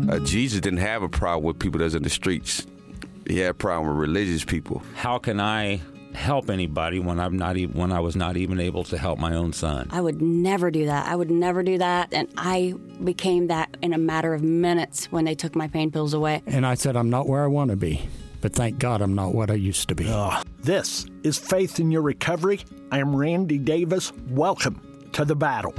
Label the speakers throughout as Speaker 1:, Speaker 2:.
Speaker 1: Jesus didn't have a problem with people that's in the streets. He had a problem with religious people.
Speaker 2: How can I help anybody when I was not even able to help my own son?
Speaker 3: I would never do that. And I became that in a matter of minutes when they took my pain pills away.
Speaker 4: And I said, I'm not where I want to be, but thank God I'm not what I used to be.
Speaker 5: This is Faith in Your Recovery. I am Randy Davis. Welcome to the battle.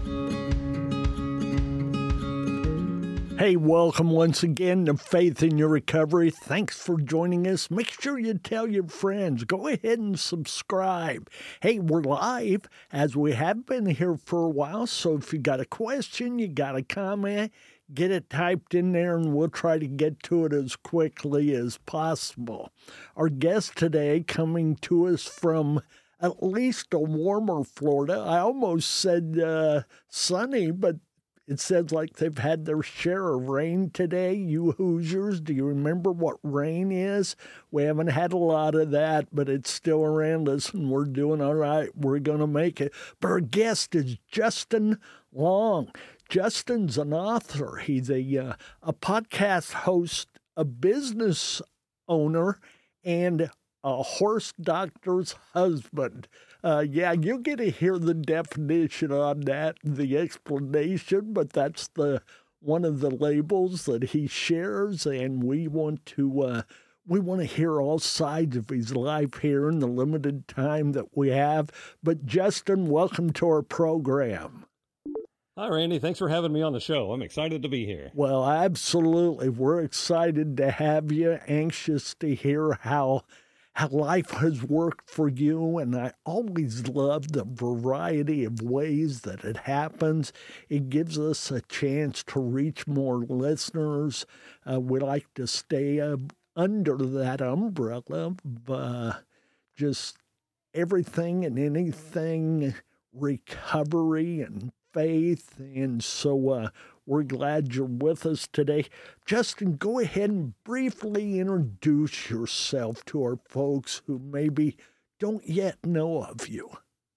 Speaker 5: Hey, welcome once again to Faith in Your Recovery. Thanks for joining us. Make sure you tell your friends. Go ahead and subscribe. Hey, we're live, as we have been here for a while, so if you got a question, you got a comment, get it typed in there, and we'll try to get to it as quickly as possible. Our guest today coming to us from at least a warmer Florida. I almost said sunny, but it says like they've had their share of rain today. You Hoosiers, do you remember what rain is? We haven't had a lot of that, but it's still around us, and we're doing all right. We're going to make it. But our guest is Justin Long. Justin's an author. He's a podcast host, a business owner, and a horse doctor's husband. You'll get to hear the definition on that, the explanation, but that's one of the labels that he shares, and we want to hear all sides of his life here in the limited time that we have. But Justin, welcome to our program.
Speaker 6: Hi, Randy. Thanks for having me on the show. I'm excited to be here.
Speaker 5: Well, absolutely. We're excited to have you, anxious to hear how life has worked for you, and I always love the variety of ways that it happens. It gives us a chance to reach more listeners. We like to stay under that umbrella of just everything and anything recovery and faith, and so we're glad you're with us today. Justin, go ahead and briefly introduce yourself to our folks who maybe don't yet know of you.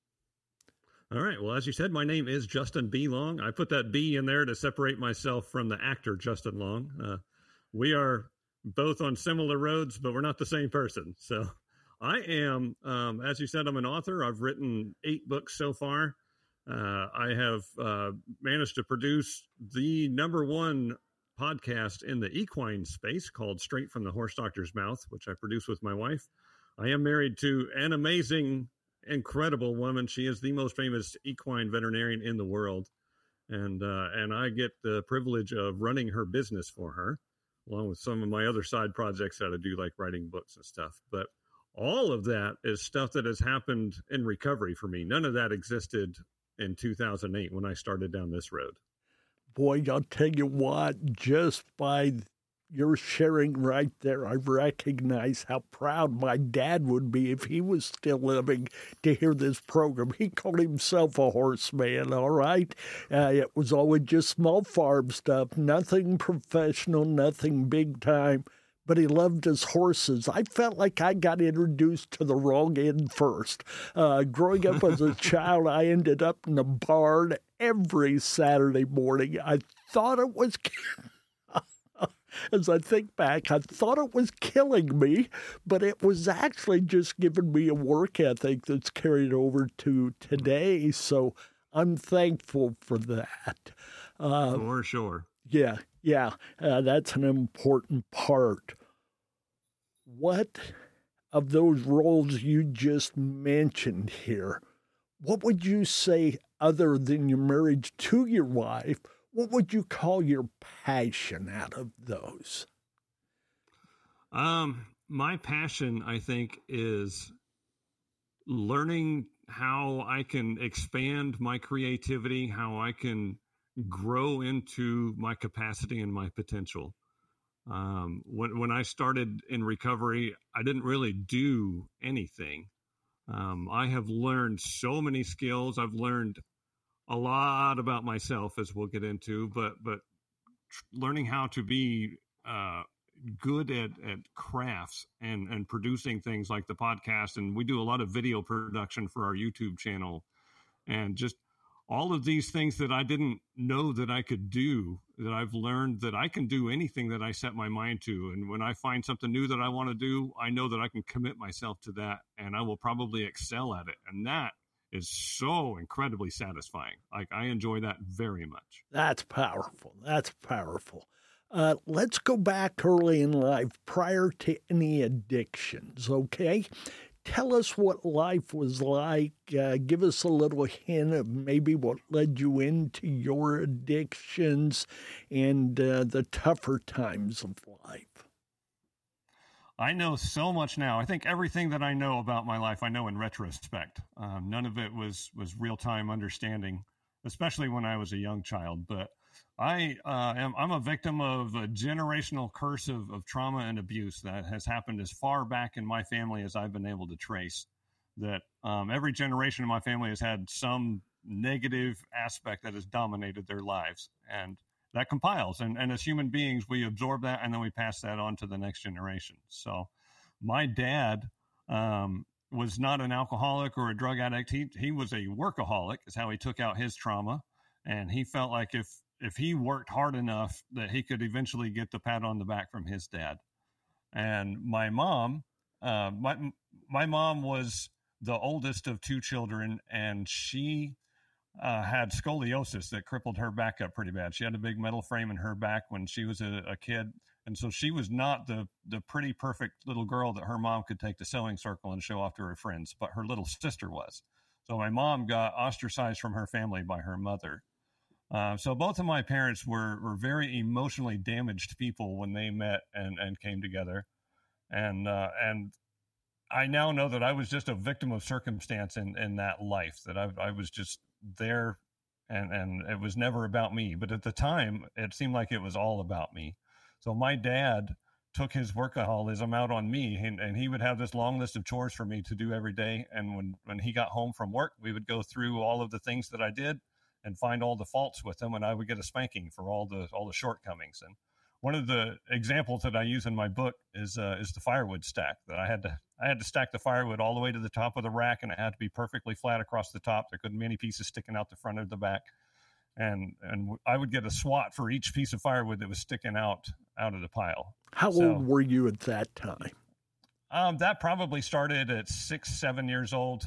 Speaker 6: All right. Well, as you said, my name is Justin B. Long. I put that B in there to separate myself from the actor Justin Long. We are both on similar roads, but we're not the same person. So I am, as you said, I'm an author. I've written 8 books so far. I have managed to produce the #1 podcast in the equine space called Straight from the Horse Doctor's Mouth, which I produce with my wife. I am married to an amazing, incredible woman. She is the most famous equine veterinarian in the world. And I get the privilege of running her business for her, along with some of my other side projects that I do, like writing books and stuff. But all of that is stuff that has happened in recovery for me. None of that existed in 2008 when I started down this road.
Speaker 5: Boy, I'll tell you what, just by your sharing right there, I recognize how proud my dad would be if he was still living to hear this program. He called himself a horseman, all right? It was always just small farm stuff, nothing professional, nothing big time. But he loved his horses. I felt like I got introduced to the wrong end first. Growing up as a child, I ended up in the barn every Saturday morning. I thought it was, as I think back, I thought it was killing me, but it was actually just giving me a work ethic that's carried over to today. So I'm thankful for that.
Speaker 6: For sure.
Speaker 5: Yeah, that's an important part. What of those roles you just mentioned here, what would you say, other than your marriage to your wife, what would you call your passion out of those?
Speaker 6: My passion, I think, is learning how I can expand my creativity, how I can grow into my capacity and my potential. When I started in recovery, I didn't really do anything. I have learned so many skills. I've learned a lot about myself, as we'll get into, but learning how to be good at crafts and producing things like the podcast. And we do a lot of video production for our YouTube channel, and just all of these things that I didn't know that I could do, that I've learned that I can do anything that I set my mind to. And when I find something new that I want to do, I know that I can commit myself to that and I will probably excel at it. And that is so incredibly satisfying. Like, I enjoy that very much.
Speaker 5: That's powerful. That's powerful. Let's go back early in life, prior to any addictions, okay? Tell us what life was like. Give us a little hint of maybe what led you into your addictions and the tougher times of life.
Speaker 6: I know so much now. I think everything that I know about my life, I know in retrospect. None of it was real-time understanding, especially when I was a young child. But I'm a victim of a generational curse of trauma and abuse that has happened as far back in my family as I've been able to trace. That every generation in my family has had some negative aspect that has dominated their lives, and that compiles. And as human beings, we absorb that and then we pass that on to the next generation. So my dad was not an alcoholic or a drug addict. He was a workaholic, is how he took out his trauma. And he felt like if he worked hard enough that he could eventually get the pat on the back from his dad. And my mom, my mom was the oldest of two children, and she had scoliosis that crippled her back up pretty bad. She had a big metal frame in her back when she was a kid. And so she was not the pretty perfect little girl that her mom could take to sewing circle and show off to her friends, but her little sister was. So my mom got ostracized from her family by her mother. So both of my parents were very emotionally damaged people when they met and came together. And I now know that I was just a victim of circumstance in that life, that I was just there, and it was never about me. But at the time, it seemed like it was all about me. So my dad took his workaholism out on me, and he would have this long list of chores for me to do every day. And when he got home from work, we would go through all of the things that I did and find all the faults with them, and I would get a spanking for all the shortcomings. And one of the examples that I use in my book is the firewood stack. That I had to stack the firewood all the way to the top of the rack, and it had to be perfectly flat across the top. There couldn't be any pieces sticking out the front or the back. And I would get a SWAT for each piece of firewood that was sticking out of the pile.
Speaker 5: How old were you at that time?
Speaker 6: That probably started at 6-7 years old.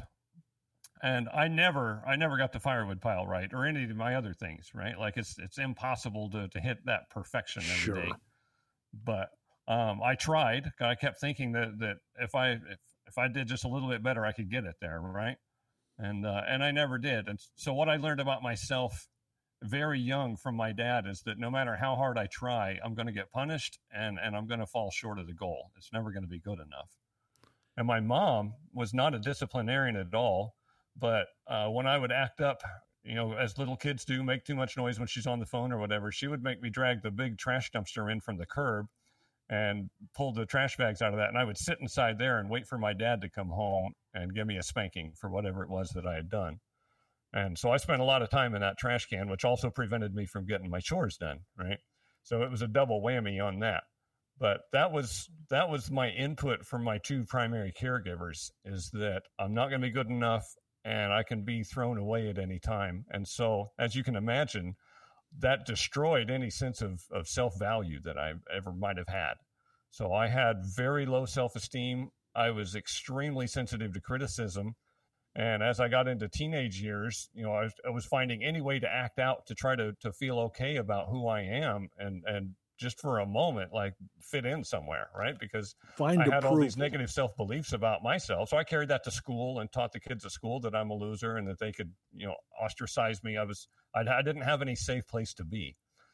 Speaker 6: And I never got the firewood pile right, or any of my other things, right? Like it's impossible to hit that perfection every day. But I tried. I kept thinking that if I did just a little bit better, I could get it there, right? And I never did. And so what I learned about myself very young from my dad is that no matter how hard I try, I'm going to get punished, and I'm going to fall short of the goal. It's never going to be good enough. And my mom was not a disciplinarian at all. But when I would act up, as little kids do, make too much noise when she's on the phone or whatever, she would make me drag the big trash dumpster in from the curb and pull the trash bags out of that. And I would sit inside there and wait for my dad to come home and give me a spanking for whatever it was that I had done. And so I spent a lot of time in that trash can, which also prevented me from getting my chores done, right? So it was a double whammy on that. But that was my input from my two primary caregivers, is that I'm not going to be good enough, and I can be thrown away at any time. And so, as you can imagine, that destroyed any sense of self-value that I ever might have had. So I had very low self-esteem. I was extremely sensitive to criticism. And as I got into teenage years, I was finding any way to act out to try to feel okay about who I am, and just for a moment, like fit in somewhere, right? Because I had all these negative self-beliefs about myself. So I carried that to school and taught the kids at school that I'm a loser and that they could, ostracize me. I didn't have any safe place to be.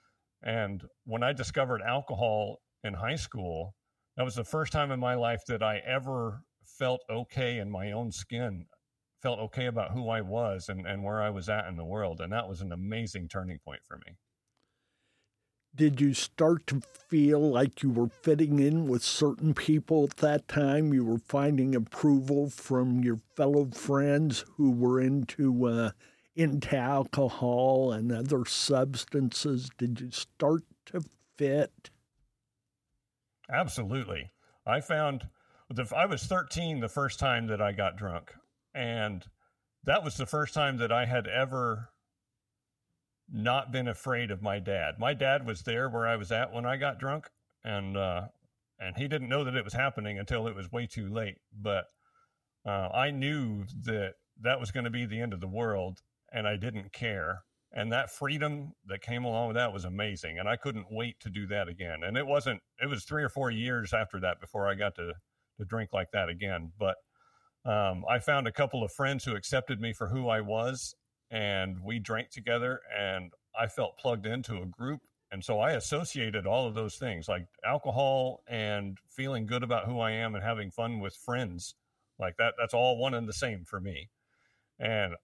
Speaker 6: And when I discovered alcohol in high school, that was the first time in my life that I ever felt okay in my own skin, felt okay about who I was and where I was at in the world. And that was an amazing turning point for me.
Speaker 5: Did you start to feel like you were fitting in with certain people at that time? You were finding approval from your fellow friends who were into alcohol and other substances? Did you start to fit?
Speaker 6: Absolutely. I was 13 the first time that I got drunk, and that was the first time that I had ever not been afraid of my dad. My dad was there where I was at when I got drunk, and he didn't know that it was happening until it was way too late. But I knew that was going to be the end of the world, and I didn't care. And that freedom that came along with that was amazing, and I couldn't wait to do that again. And it was 3 or 4 years after that before I got to drink like that again. But I found a couple of friends who accepted me for who I was, and we drank together, and I felt plugged into a group. And so I associated all of those things, like alcohol and feeling good about who I am and having fun with friends like that. That's all one and the same for me. And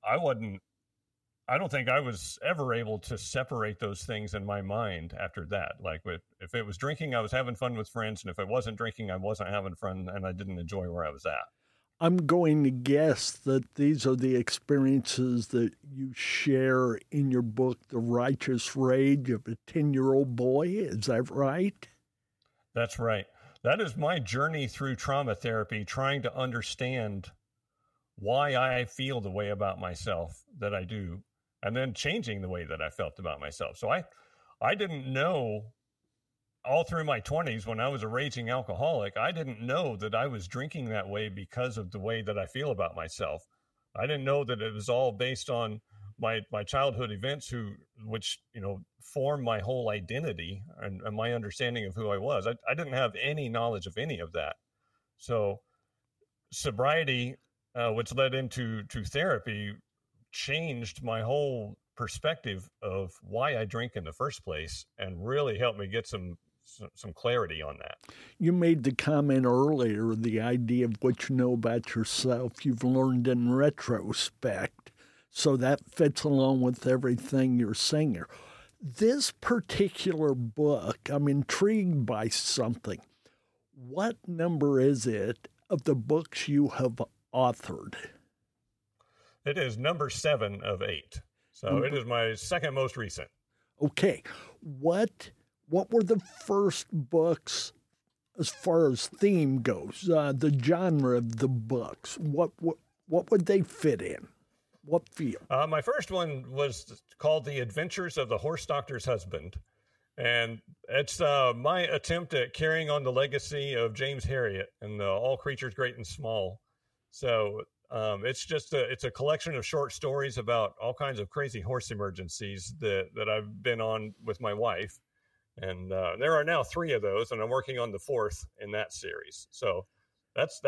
Speaker 6: I don't think I was ever able to separate those things in my mind after that. Like if it was drinking, I was having fun with friends. And if I wasn't drinking, I wasn't having fun, and I didn't enjoy where I was at.
Speaker 5: I'm going to guess that these are the experiences that you share in your book, The Righteous Rage of a 10-Year-Old Boy. Is that right?
Speaker 6: That's right. That is my journey through trauma therapy, trying to understand why I feel the way about myself that I do, and then changing the way that I felt about myself. So I didn't know all through my 20s when I was a raging alcoholic, I didn't know that I was drinking that way because of the way that I feel about myself. I didn't know that it was all based on my childhood events which formed my whole identity and my understanding of who I was. I didn't have any knowledge of any of that. So sobriety, which led into therapy, changed my whole perspective of why I drink in the first place, and really helped me get some clarity on that.
Speaker 5: You made the comment earlier, the idea of what you know about yourself, you've learned in retrospect. So that fits along with everything you're saying here. This particular book, I'm intrigued by something. What number is it of the books you have authored?
Speaker 6: It is number 7 of 8. So it is my second most recent.
Speaker 5: Okay. What were the first books as far as theme goes, the genre of the books? What would they fit in? What field?
Speaker 6: My first one was called The Adventures of the Horse Doctor's Husband. And it's my attempt at carrying on the legacy of James Herriot and All Creatures Great and Small. So it's a collection of short stories about all kinds of crazy horse emergencies that I've been on with my wife. And there are now 3 of those, and I'm working on the 4th in that series. So that's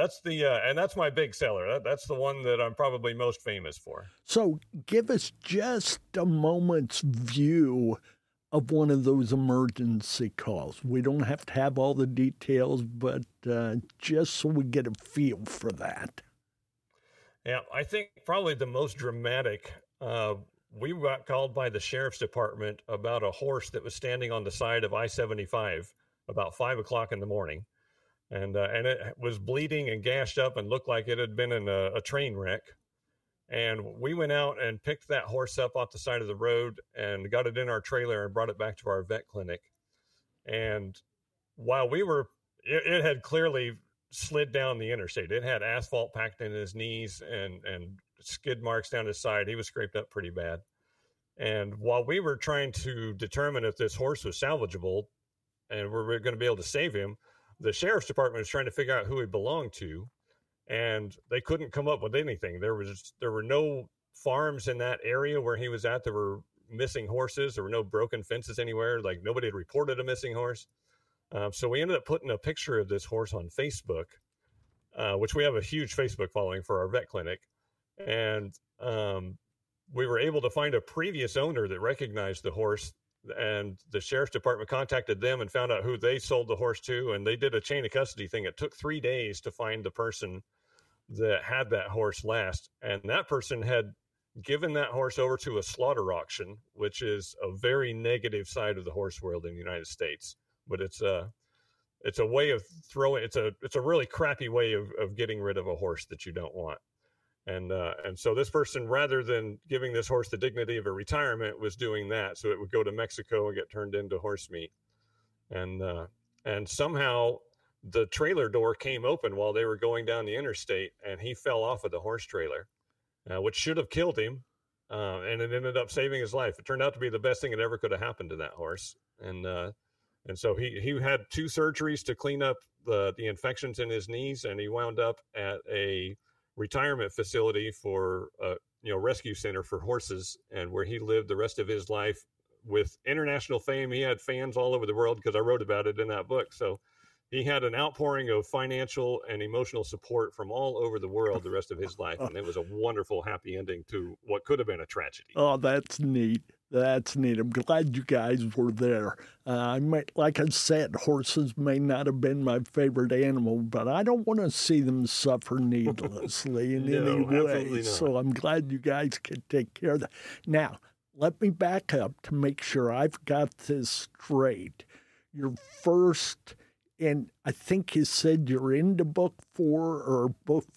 Speaker 6: my big seller. That's the one that I'm probably most famous for.
Speaker 5: So give us just a moment's view of one of those emergency calls. We don't have to have all the details, but just so we get a feel for that.
Speaker 6: Yeah, I think probably the most dramatic, we got called by the sheriff's department about a horse that was standing on the side of I-75 about 5 o'clock in the morning. And it was bleeding and gashed up and looked like it had been in a train wreck. And we went out and picked that horse up off the side of the road and got it in our trailer and brought it back to our vet clinic. And while it had clearly slid down the interstate. It had asphalt packed in his knees and skid marks down his side. He was scraped up pretty bad. And while we were trying to determine if this horse was salvageable and we were going to be able to save him, the sheriff's department was trying to figure out who he belonged to, and they couldn't come up with anything. There were no farms in that area where he was at. There were missing horses. There were no broken fences anywhere. Like, nobody had reported a missing horse. So we ended up putting a picture of this horse on Facebook, which we have a huge Facebook following for our vet clinic. And we were able to find a previous owner that recognized the horse, and the sheriff's department contacted them and found out who they sold the horse to. And they did a chain of custody thing. It took 3 days to find the person that had that horse last. And that person had given that horse over to a slaughter auction, which is a very negative side of the horse world in the United States. But it's a way of throwing. It's a really crappy way of getting rid of a horse that you don't want. And so this person, rather than giving this horse the dignity of a retirement, was doing that so it would go to Mexico and get turned into horse meat. And somehow the trailer door came open while they were going down the interstate, and he fell off of the horse trailer, which should have killed him. and it ended up saving his life. It turned out to be the best thing that ever could have happened to that horse. And so he had 2 surgeries to clean up the infections in his knees, and he wound up at a retirement facility for rescue center for horses, and where he lived the rest of his life with international fame. He had fans all over the world because I wrote about it in that book. So he had an outpouring of financial and emotional support from all over the world the rest of his life, and it was a wonderful, happy ending to what could have been a tragedy.
Speaker 5: Oh, that's neat. That's neat. I'm glad you guys were there. Like I said, horses may not have been my favorite animal, but I don't want to see them suffer needlessly in any way. So I'm glad you guys could take care of that. Now, let me back up to make sure I've got this straight. Your first, and I think you said you're into book 4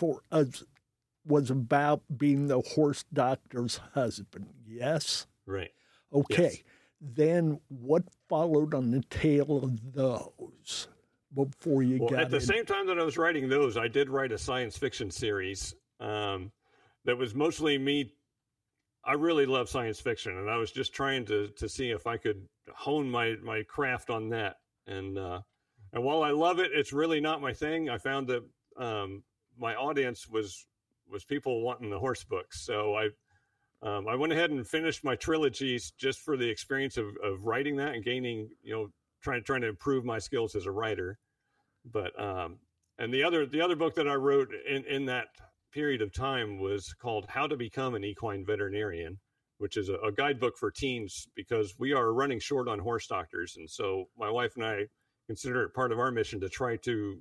Speaker 5: was about being the horse doctor's husband, yes?
Speaker 6: Right.
Speaker 5: Okay.
Speaker 6: Yes.
Speaker 5: Then what followed on the tail of those before you got
Speaker 6: at the same time that I was writing those, I did write a science fiction series that was mostly me. I really love science fiction, and I was just trying to see if I could hone my craft on that. And while I love it, it's really not my thing. I found that my audience was people wanting the horse books. So I went ahead and finished my trilogies just for the experience of writing that and gaining, trying to improve my skills as a writer. But and the other book that I wrote in that period of time was called How to Become an Equine Veterinarian, which is a guidebook for teens, because we are running short on horse doctors. And so my wife and I consider it part of our mission to try to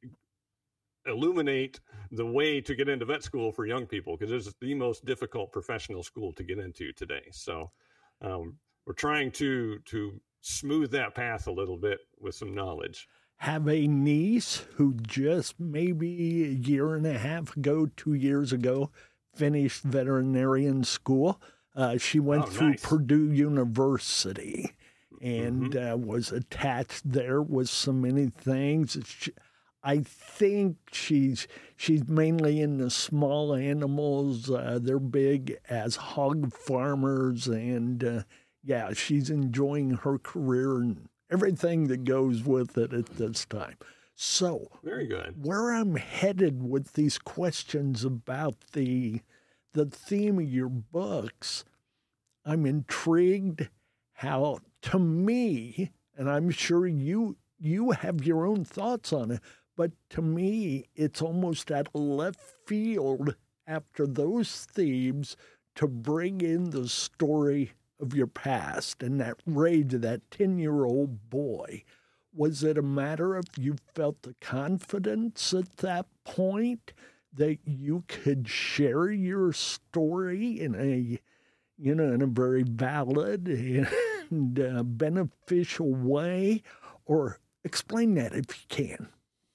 Speaker 6: illuminate the way to get into vet school for young people, because it's the most difficult professional school to get into today. So we're trying to smooth that path a little bit with some knowledge.
Speaker 5: Have a niece who just maybe a year and a half ago, 2 years ago, finished veterinarian school. She went through Purdue University and was attached there with so many things. I think she's mainly into small animals. They're big as hog farmers, and she's enjoying her career and everything that goes with it at this time. So,
Speaker 6: very good.
Speaker 5: Where I'm headed with these questions about the theme of your books, I'm intrigued how, to me, and I'm sure you have your own thoughts on it, but to me, it's almost out of left field after those themes to bring in the story of your past and that rage of that 10-year-old boy. Was it a matter of you felt the confidence at that point that you could share your story in a very valid and beneficial way? Or explain that if you can.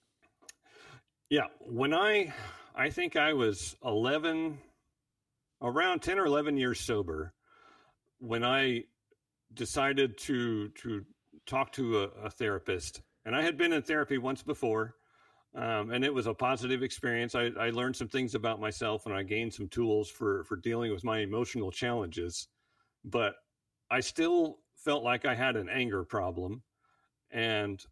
Speaker 6: Yeah, when I think I was around 10 or 11 years sober, when I decided to talk to a therapist. And I had been in therapy once before, and it was a positive experience. I learned some things about myself, and I gained some tools for dealing with my emotional challenges. But I still felt like I had an anger problem. And,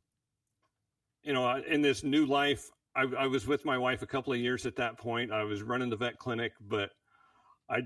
Speaker 6: in this new life, I was with my wife a couple of years at that point. I was running the vet clinic, but I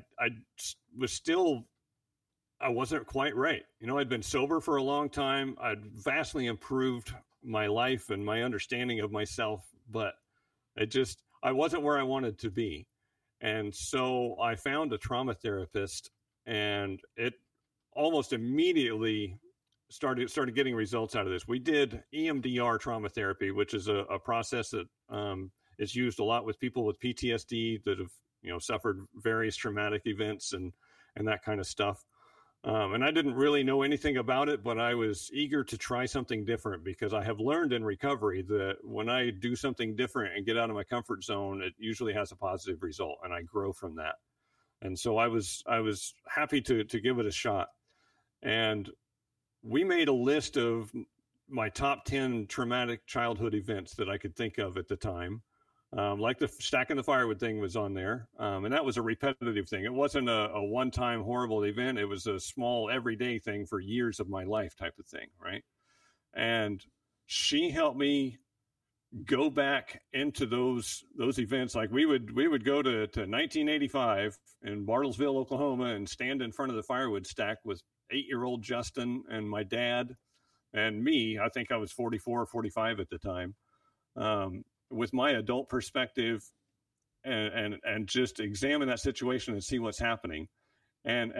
Speaker 6: wasn't quite right. I'd been sober for a long time. I'd vastly improved my life and my understanding of myself, but I wasn't where I wanted to be. And so I found a trauma therapist, and it almost immediately started getting results out of this. We did EMDR trauma therapy, which is a process that is used a lot with people with PTSD that have suffered various traumatic events and that kind of stuff. And I didn't really know anything about it, but I was eager to try something different, because I have learned in recovery that when I do something different and get out of my comfort zone, it usually has a positive result, and I grow from that. And so I was happy to give it a shot. And we made a list of my top 10 traumatic childhood events that I could think of at the time. Like the stacking the firewood thing was on there. And that was a repetitive thing. It wasn't a one-time horrible event. It was a small everyday thing for years of my life type of thing, right? And she helped me go back into those events. Like we would go to 1985 in Bartlesville, Oklahoma, and stand in front of the firewood stack with 8-year-old Justin and my dad and me. I think I was 44 or 45 at the time. With my adult perspective and just examine that situation and see what's happening. And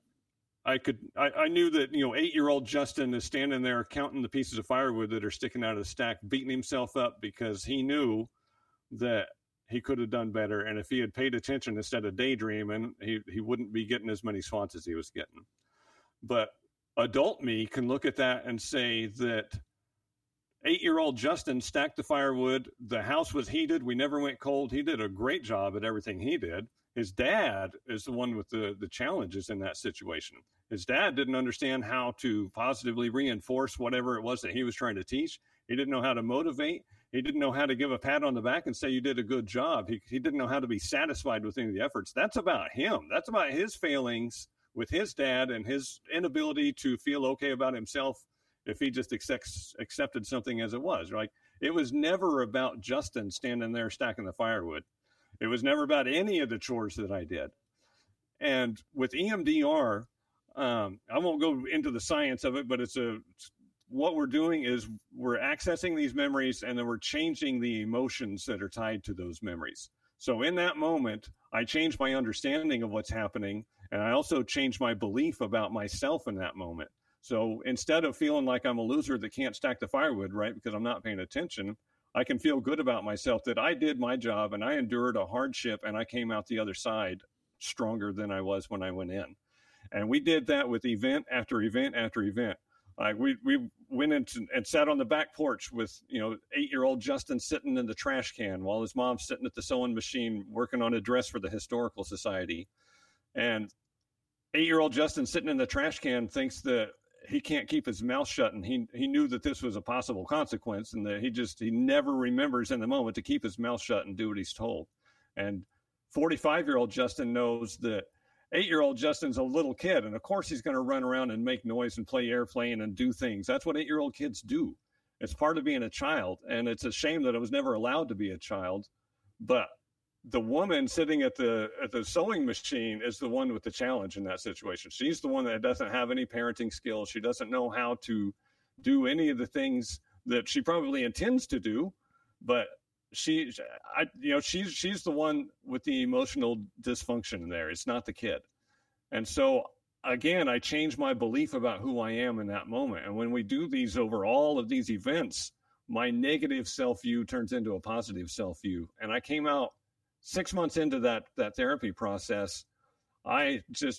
Speaker 6: I knew that, 8-year-old Justin is standing there counting the pieces of firewood that are sticking out of the stack, beating himself up because he knew that he could have done better. And if he had paid attention instead of daydreaming, he wouldn't be getting as many swats as he was getting. But adult me can look at that and say that 8-year-old Justin stacked the firewood. The house was heated. We never went cold. He did a great job at everything he did. His dad is the one with the challenges in that situation. His dad didn't understand how to positively reinforce whatever it was that he was trying to teach. He didn't know how to motivate. He didn't know how to give a pat on the back and say you did a good job. He didn't know how to be satisfied with any of the efforts. That's about him. That's about his failings with his dad and his inability to feel okay about himself if he just accepted something as it was. Like, it was never about Justin standing there stacking the firewood. It was never about any of the chores that I did. And with EMDR, I won't go into the science of it, but what we're doing is we're accessing these memories and then we're changing the emotions that are tied to those memories. So in that moment, I changed my understanding of what's happening, and I also changed my belief about myself in that moment. So instead of feeling like I'm a loser that can't stack the firewood, right, because I'm not paying attention, I can feel good about myself that I did my job and I endured a hardship and I came out the other side stronger than I was when I went in. And we did that with event after event after event. Like we went into and sat on the back porch with, 8-year-old Justin sitting in the trash can while his mom's sitting at the sewing machine working on a dress for the Historical Society. And 8-year-old Justin sitting in the trash can thinks that he can't keep his mouth shut, and he knew that this was a possible consequence, and that he never remembers in the moment to keep his mouth shut and do what he's told. And 45-year-old Justin knows that 8-year-old Justin's a little kid, and of course he's going to run around and make noise and play airplane and do things. That's what 8-year-old kids do. It's part of being a child, and it's a shame that I was never allowed to be a child. But the woman sitting at the sewing machine is the one with the challenge in that situation. She's the one that doesn't have any parenting skills. She doesn't know how to do any of the things that she probably intends to do, but she's the one with the emotional dysfunction in there. It's not the kid. And so again, I changed my belief about who I am in that moment. And when we do these over all of these events, my negative self-view turns into a positive self-view. And I came out 6 months into that therapy process. I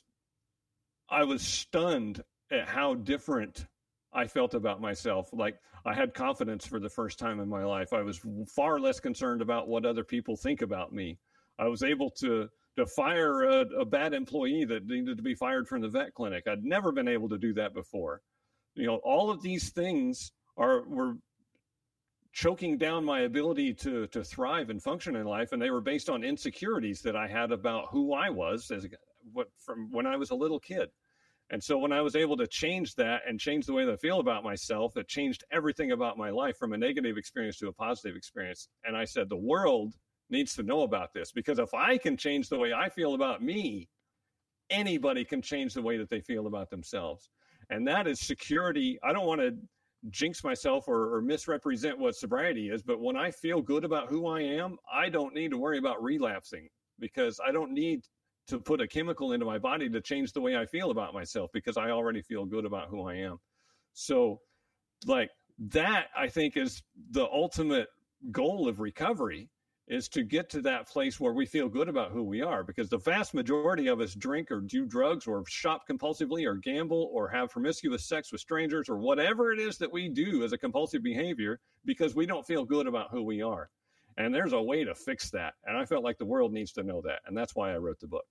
Speaker 6: was stunned at how different I felt about myself. Like, I had confidence for the first time in my life. I was far less concerned about what other people think about me. I was able to fire a bad employee that needed to be fired from the vet clinic. I'd never been able to do that before. All of these things were choking down my ability to thrive and function in life, and they were based on insecurities that I had about who I was from when I was a little kid. And so when I was able to change that and change the way that I feel about myself, it changed everything about my life from a negative experience to a positive experience. And I said, the world needs to know about this, because if I can change the way I feel about me, anybody can change the way that they feel about themselves. And that is security. I don't want to jinx myself or misrepresent what sobriety is, but when I feel good about who I am, I don't need to worry about relapsing, because I don't need to put a chemical into my body to change the way I feel about myself, because I already feel good about who I am. So like that, I think, is the ultimate goal of recovery, is to get to that place where we feel good about who we are, because the vast majority of us drink or do drugs or shop compulsively or gamble or have promiscuous sex with strangers or whatever it is that we do as a compulsive behavior because we don't feel good about who we are. And there's a way to fix that. And I felt like the world needs to know that. And that's why I wrote the book.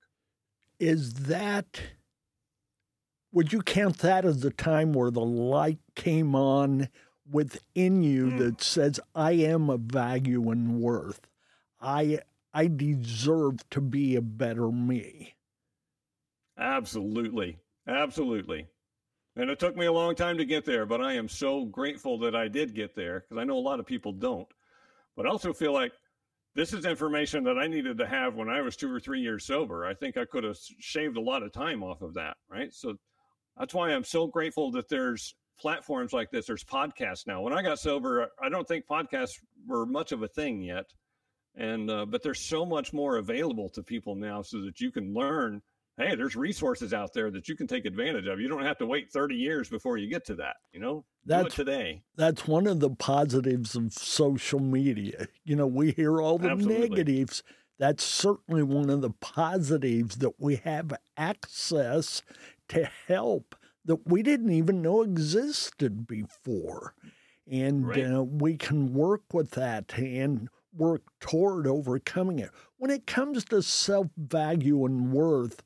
Speaker 5: Would you count that as the time where the light came on within you that says, I am of value and worth? I deserve to be a better me.
Speaker 6: Absolutely. Absolutely. And it took me a long time to get there, but I am so grateful that I did get there, because I know a lot of people don't. But I also feel like this is information that I needed to have when I was 2 or 3 years sober. I think I could have shaved a lot of time off of that, right? So that's why I'm so grateful that there's platforms like this. There's podcasts now. When I got sober, I don't think podcasts were much of a thing yet. And but there's so much more available to people now, so that you can learn. Hey, there's resources out there that you can take advantage of. You don't have to wait 30 years before you get to that, do it today.
Speaker 5: That's one of the positives of social media. We hear all the negatives. That's certainly one of the positives, that we have access to help that we didn't even know existed before. And we can work with that and work toward overcoming it. When it comes to self-value and worth,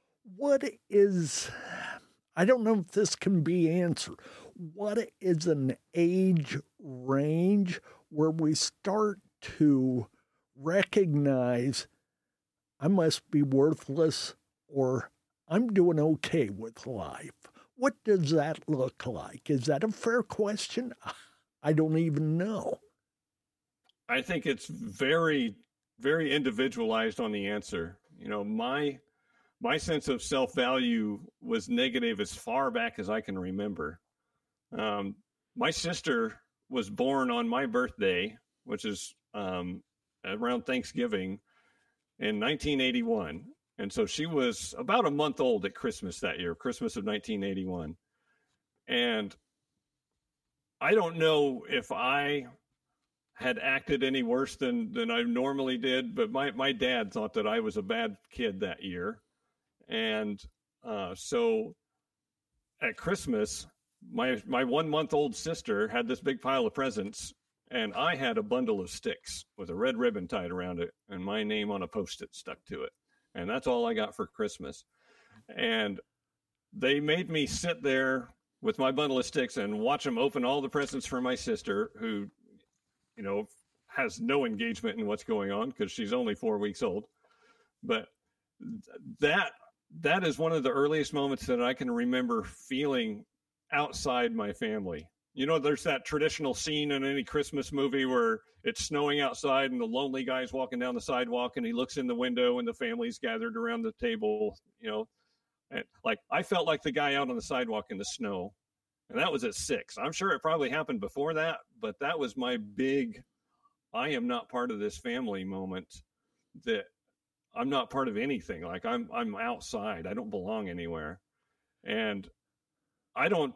Speaker 5: I don't know if this can be answered. What is an age range where we start to recognize I must be worthless, or I'm doing okay with life? What does that look like? Is that a fair question? I don't even know.
Speaker 6: I think it's very, very individualized on the answer. My sense of self-value was negative as far back as I can remember. My sister was born on my birthday, which is around Thanksgiving, in 1981. And so she was about a month old at Christmas that year, Christmas of 1981. And I don't know if I had acted any worse than I normally did, but my dad thought that I was a bad kid that year. And so at Christmas, my 1 month old sister had this big pile of presents, and I had a bundle of sticks with a red ribbon tied around it and my name on a Post-it stuck to it. And that's all I got for Christmas. And they made me sit there with my bundle of sticks and watch them open all the presents for my sister, who, has no engagement in what's going on because she's only 4 weeks old. But that is one of the earliest moments that I can remember feeling outside my family. There's that traditional scene in any Christmas movie where it's snowing outside and the lonely guy's walking down the sidewalk and he looks in the window and the family's gathered around the table, and I felt like the guy out on the sidewalk in the snow, and that was at 6. I'm sure it probably happened before that, but that was my big, I am not part of this family moment, that I'm not part of anything. Like I'm outside. I don't belong anywhere. And I don't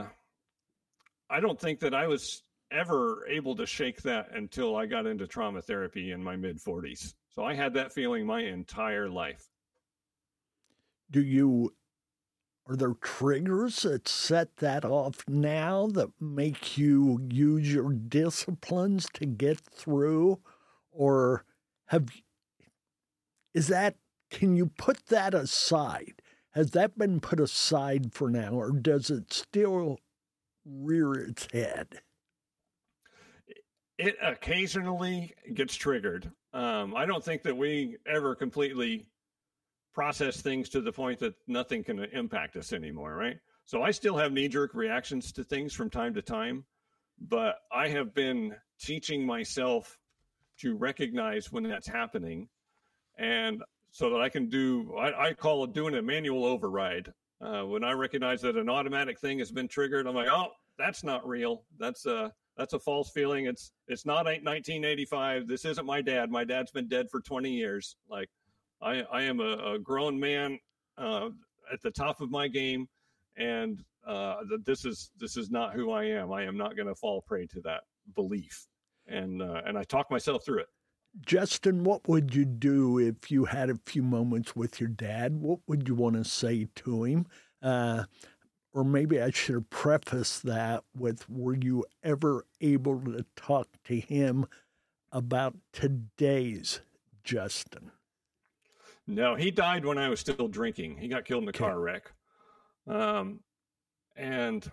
Speaker 6: think that I was ever able to shake that until I got into trauma therapy in my mid-40s. So I had that feeling my entire life.
Speaker 5: Are there triggers that set that off now that make you use your disciplines to get through? Or can you put that aside? Has that been put aside for now, or does it still rear its head?
Speaker 6: It occasionally gets triggered. I don't think that we ever completely process things to the point that nothing can impact us anymore, right? So I still have knee-jerk reactions to things from time to time, but I have been teaching myself to recognize when that's happening, and so that I can I call it doing a manual override. When I recognize that an automatic thing has been triggered, I'm like, oh, that's not real. That's a false feeling. It's not 1985. This isn't my dad. My dad's been dead for 20 years. Like, I am a grown man at the top of my game, and this is not who I am. I am not going to fall prey to that belief, and I talk myself through it.
Speaker 5: Justin, what would you do if you had a few moments with your dad? What would you want to say to him? Or maybe I should have prefaced that with, were you ever able to talk to him about today's Justin?
Speaker 6: No, he died when I was still drinking. He got killed in a car wreck. And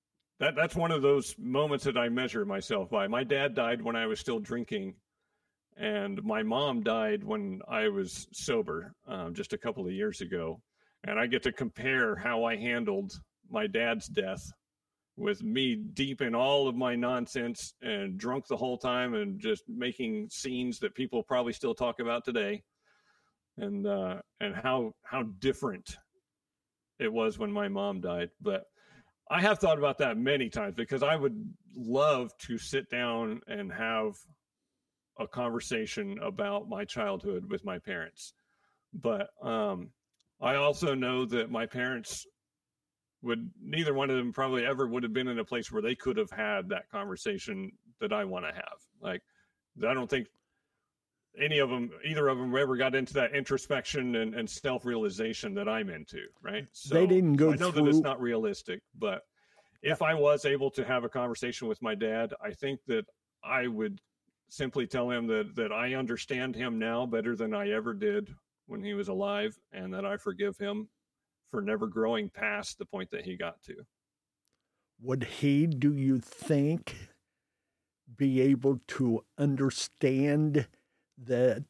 Speaker 6: that's one of those moments that I measure myself by. My dad died when I was still drinking. And my mom died when I was sober, just a couple of years ago. And I get to compare how I handled my dad's death with me deep in all of my nonsense and drunk the whole time and just making scenes that people probably still talk about today. And how different it was when my mom died. But I have thought about that many times, because I would love to sit down and have a conversation about my childhood with my parents. But I also know that my parents neither one of them probably ever would have been in a place where they could have had that conversation that I want to have. Like, I don't think either of them ever got into that introspection and self-realization that I'm into, right? So
Speaker 5: they didn't go
Speaker 6: I know that it's not realistic, but if I was able to have a conversation with my dad, I think that I would simply tell him that I understand him now better than I ever did when he was alive, and that I forgive him for never growing past the point that he got to.
Speaker 5: Would he, do you think, be able to understand that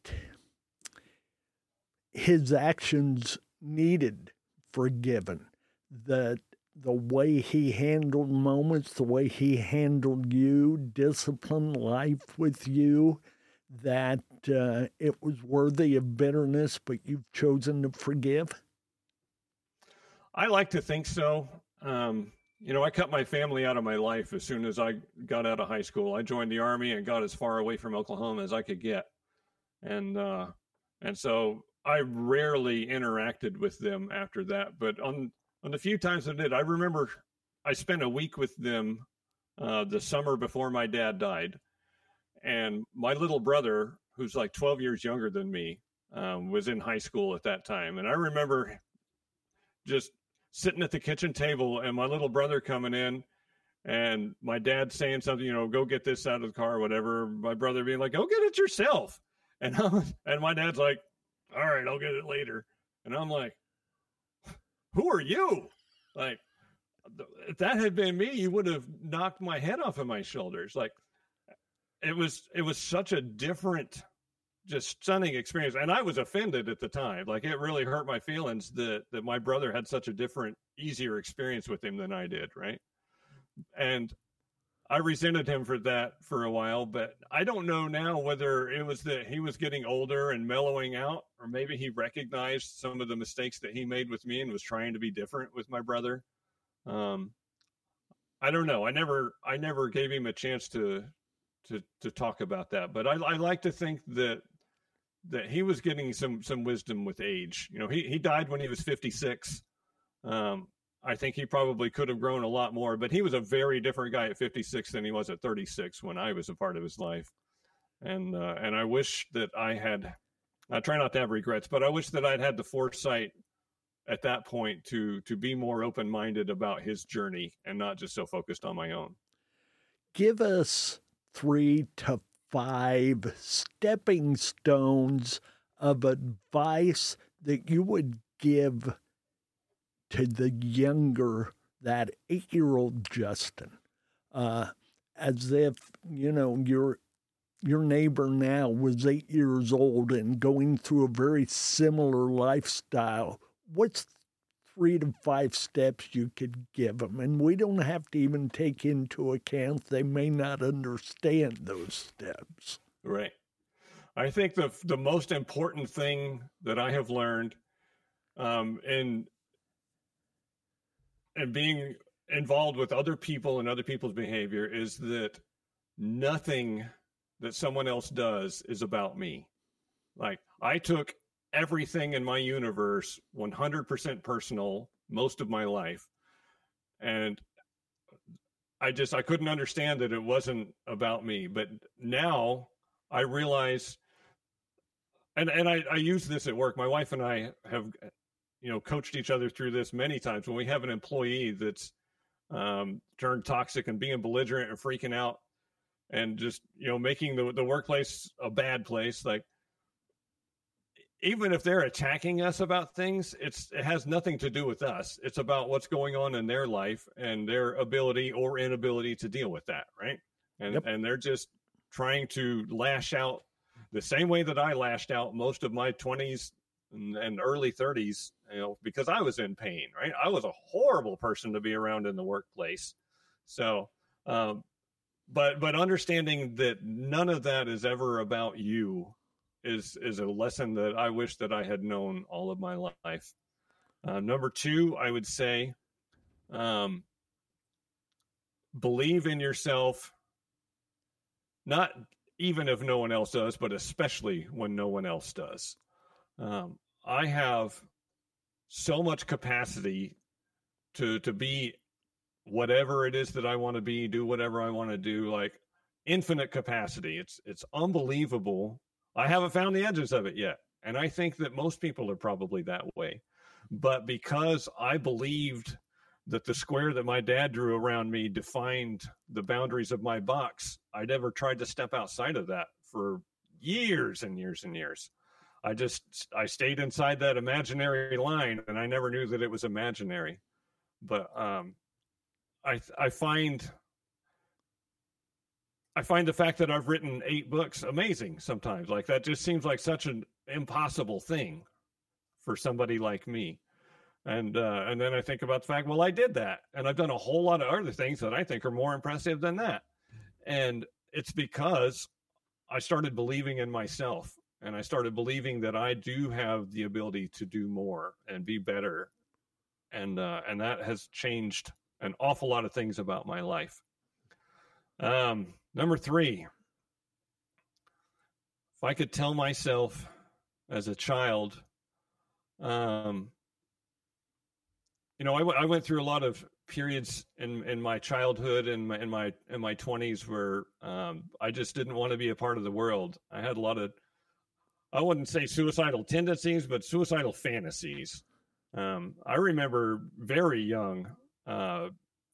Speaker 5: his actions needed forgiven, that the way he handled moments, the way he handled you, disciplined life with you, that it was worthy of bitterness, but you've chosen to forgive?
Speaker 6: I like to think so. I cut my family out of my life as soon as I got out of high school. I joined the Army and got as far away from Oklahoma as I could get. And so I rarely interacted with them after that. But on the few times I did, I remember I spent a week with them the summer before my dad died. And my little brother, who's like 12 years younger than me, was in high school at that time. And I remember just sitting at the kitchen table and my little brother coming in and my dad saying something, go get this out of the car or whatever. My brother being like, go get it yourself. And my dad's like, all right, I'll get it later. And I'm like, who are you? Like, if that had been me, you would have knocked my head off of my shoulders. Like, it was such a different, just stunning experience. And I was offended at the time. Like, it really hurt my feelings that my brother had such a different, easier experience with him than I did, right? And I resented him for that for a while, but I don't know now whether it was that he was getting older and mellowing out, or maybe he recognized some of the mistakes that he made with me and was trying to be different with my brother. I don't know. I never gave him a chance to talk about that, but I like to think that he was getting some wisdom with age. He died when he was 56. I think he probably could have grown a lot more, but he was a very different guy at 56 than he was at 36 when I was a part of his life. And I wish that I try not to have regrets, but I wish that I'd had the foresight at that point to be more open-minded about his journey and not just so focused on my own.
Speaker 5: Give us 3 to 5 stepping stones of advice that you would give to the younger, that 8-year-old Justin, as if, your neighbor now was 8 years old and going through a very similar lifestyle. What's 3 to 5 steps you could give them? And we don't have to even take into account they may not understand those steps.
Speaker 6: Right. I think the most important thing that I have learned in being involved with other people and other people's behavior is that nothing that someone else does is about me. Like, I took everything in my universe 100% personal most of my life. And I couldn't understand that it wasn't about me. But now I realize, and I use this at work. My wife and I have, coached each other through this many times. When we have an employee that's turned toxic and being belligerent and freaking out and just, making the workplace a bad place, like, even if they're attacking us about things, it has nothing to do with us. It's about what's going on in their life and their ability or inability to deal with that, right? And they're just trying to lash out the same way that I lashed out most of my 20s and early 30s, because I was in pain, right? I was a horrible person to be around in the workplace. So, but understanding that none of that is ever about you is a lesson that I wish that I had known all of my life. Number 2, I would say, believe in yourself, not even if no one else does, but especially when no one else does. I have so much capacity to be whatever it is that I want to be, do whatever I want to do, like infinite capacity. It's unbelievable. I haven't found the edges of it yet. And I think that most people are probably that way. But because I believed that the square that my dad drew around me defined the boundaries of my box, I never tried to step outside of that for years and years and years. I stayed inside that imaginary line, and I never knew that it was imaginary. But I find the fact that I've written 8 books amazing sometimes. Like, that just seems like such an impossible thing for somebody like me. And then I think about the fact, well, I did that, and I've done a whole lot of other things that I think are more impressive than that. And it's because I started believing in myself, and I started believing that I do have the ability to do more and be better. And that has changed an awful lot of things about my life. Number 3, if I could tell myself as a child, I went through a lot of periods in my childhood and in my 20s where I just didn't want to be a part of the world. I had a lot of, I wouldn't say suicidal tendencies, but suicidal fantasies. I remember very young, I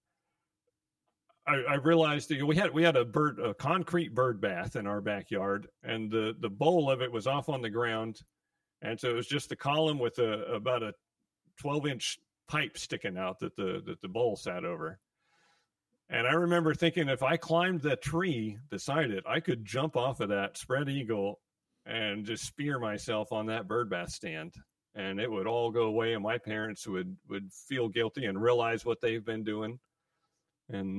Speaker 6: realized that we had a concrete bird bath in our backyard, and the bowl of it was off on the ground, and so it was just the column with about a 12-inch pipe sticking out that the bowl sat over. And I remember thinking, if I climbed the tree beside it, I could jump off of that spread eagle and just spear myself on that bird bath stand, and it would all go away, and my parents would feel guilty and realize what they've been doing. And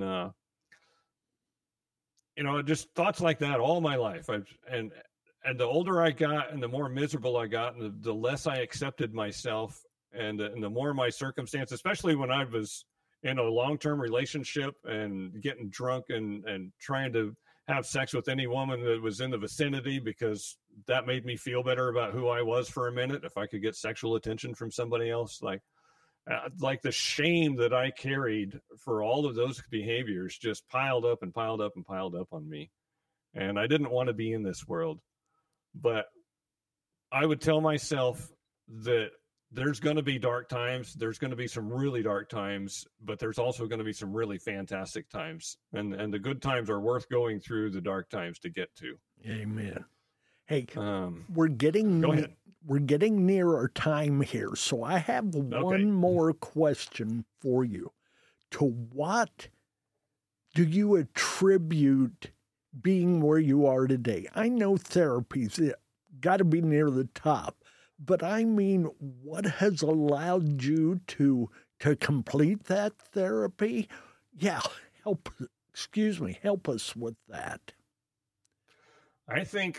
Speaker 6: just thoughts like that all my life. And the older I got and the more miserable I got, and the less I accepted myself, and the more my circumstance, especially when I was in a long-term relationship and getting drunk and trying to have sex with any woman that was in the vicinity, because that made me feel better about who I was for a minute. If I could get sexual attention from somebody else, like the shame that I carried for all of those behaviors just piled up and piled up and piled up on me. And I didn't want to be in this world. But I would tell myself that there's going to be dark times. There's going to be some really dark times, but there's also going to be some really fantastic times. And the good times are worth going through the dark times to get to.
Speaker 5: Amen. Hey, we're getting near our time here, so I have one more question for you. To what do you attribute being where you are today? I know therapy's got to be near the top, but I mean, what has allowed you to complete that therapy? Yeah, help us with that.
Speaker 6: I think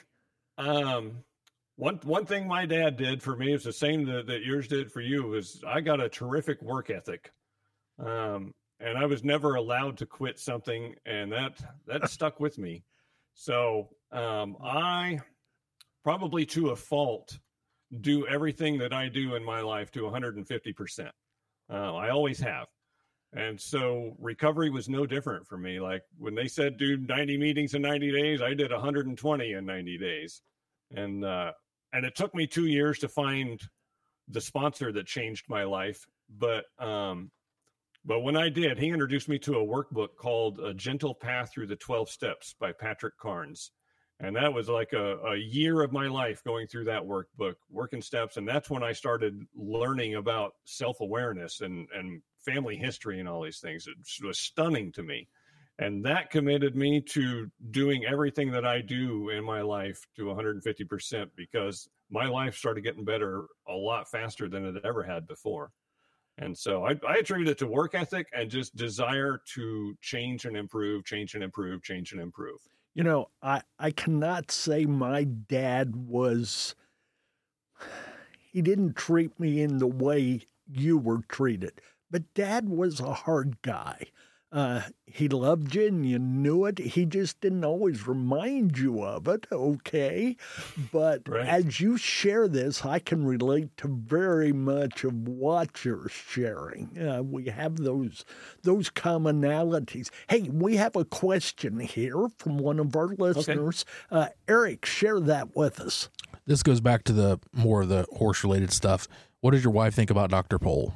Speaker 6: one thing my dad did for me is the same that yours did for you. Is I got a terrific work ethic, and I was never allowed to quit something, and that stuck with me. So I probably to a fault do everything that I do in my life to 150%. I always have. And so recovery was no different for me. Like when they said, do 90 meetings in 90 days, I did 120 in 90 days. And it took me 2 years to find the sponsor that changed my life. But when I did, he introduced me to a workbook called A Gentle Path Through the 12 Steps by Patrick Carnes. And that was like a year of my life going through that workbook, working steps. And that's when I started learning about self-awareness and family history and all these things. It was stunning to me. And that committed me to doing everything that I do in my life to 150% because my life started getting better a lot faster than it ever had before. And so I attribute it to work ethic and just desire to change and improve.
Speaker 5: You know, I cannot say my dad he didn't treat me in the way you were treated, but Dad was a hard guy. He loved you and you knew it. He just didn't always remind you of it, okay? But
Speaker 6: right.
Speaker 5: As you share this, I can relate to very much of what you're sharing. We have those commonalities. Hey, we have a question here from one of our listeners. Okay. Eric, share that with us.
Speaker 7: This goes back to the more of the horse-related stuff. What does your wife think about Dr. Pol?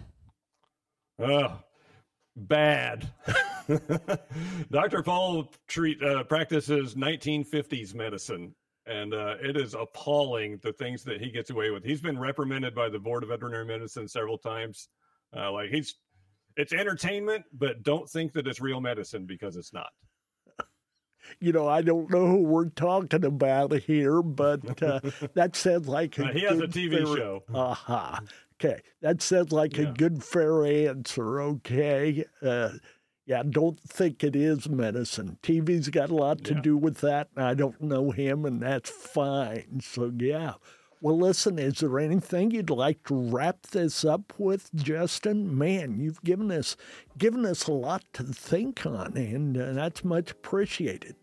Speaker 6: Bad. Dr. Pol practices 1950s medicine, and it is appalling the things that he gets away with. He's been reprimanded by the Board of Veterinary Medicine several times. It's entertainment, but don't think that it's real medicine because it's not.
Speaker 5: You know, I don't know who we're talking about here, but that sounds like
Speaker 6: he has a TV show.
Speaker 5: Aha. Okay, that sounds like a good, fair answer, okay? Don't think it is medicine. TV's got a lot to do with that, and I don't know him, and that's fine. So, yeah. Well, listen, is there anything you'd like to wrap this up with, Justin? Man, you've given us a lot to think on, and that's much appreciated.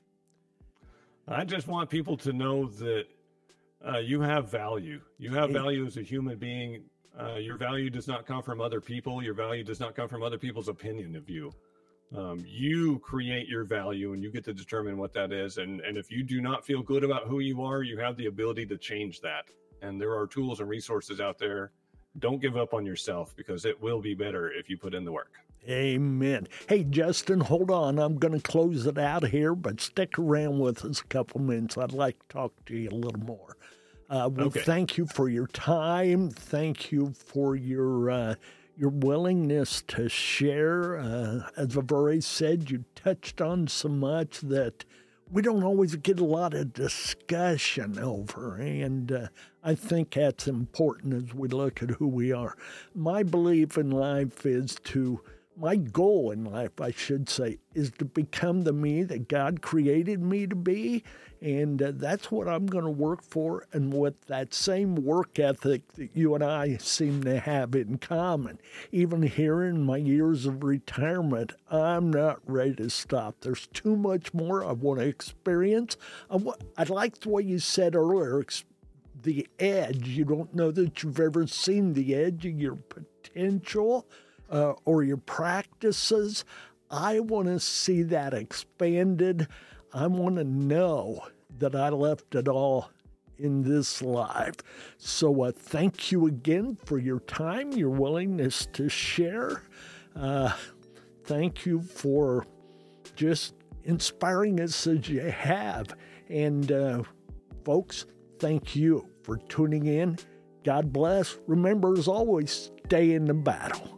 Speaker 6: I just want people to know that you have value. You have value as a human being. Your value does not come from other people. Your value does not come from other people's opinion of you. You create your value, and you get to determine what that is. And if you do not feel good about who you are, you have the ability to change that. And there are tools and resources out there. Don't give up on yourself because it will be better if you put in the work.
Speaker 5: Amen. Hey, Justin, hold on. I'm going to close it out here, but stick around with us a couple minutes. I'd like to talk to you a little more. Thank you for your time. Thank you for your willingness to share. As I've already said, you touched on so much that we don't always get a lot of discussion over, and I think that's important as we look at who we are. My belief in life my goal in life, I should say, is to become the me that God created me to be, and that's what I'm going to work for, and with that same work ethic that you and I seem to have in common. Even here in my years of retirement, I'm not ready to stop. There's too much more I want to experience. I like the way you said earlier, the edge. You don't know that you've ever seen the edge of your potential or your practices. I want to see that expanded. I want to know that I left it all in this life. So thank you again for your time, your willingness to share. Thank you for just inspiring us as you have. And folks, thank you for tuning in. God bless. Remember, as always, stay in the battle.